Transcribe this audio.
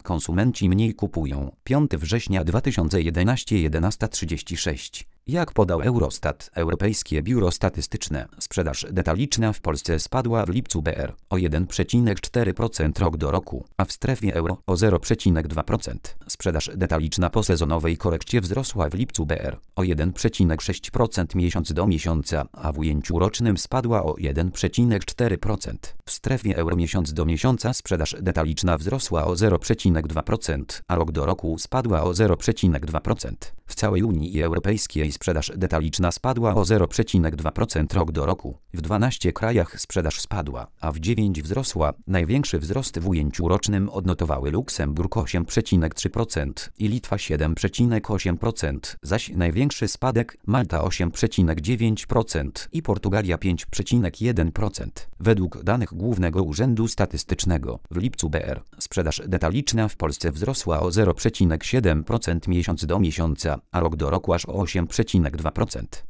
konsumenci mniej kupują. 5 września 2011 11:36. Jak podał Eurostat, Europejskie Biuro Statystyczne, sprzedaż detaliczna w Polsce spadła w lipcu BR o 1,4% rok do roku, a w strefie euro o 0,2%. Sprzedaż detaliczna po sezonowej korekcie wzrosła w lipcu BR o 1,6% miesiąc do miesiąca, a w ujęciu rocznym spadła o 1,4%. W strefie euro miesiąc do miesiąca sprzedaż detaliczna wzrosła o 0,2%, a rok do roku spadła o 0,2%. W całej Unii Europejskiej sprzedaż detaliczna spadła o 0,2% rok do roku. W 12 krajach sprzedaż spadła, a w 9 wzrosła. Największy wzrost w ujęciu rocznym odnotowały Luksemburg 8,3% i Litwa 7,8%, zaś największy spadek Malta 8,9% i Portugalia 5,1%. Według danych Głównego Urzędu Statystycznego w lipcu BR sprzedaż detaliczna w Polsce wzrosła o 0,7% miesiąc do miesiąca, a rok do roku aż o 8,2%.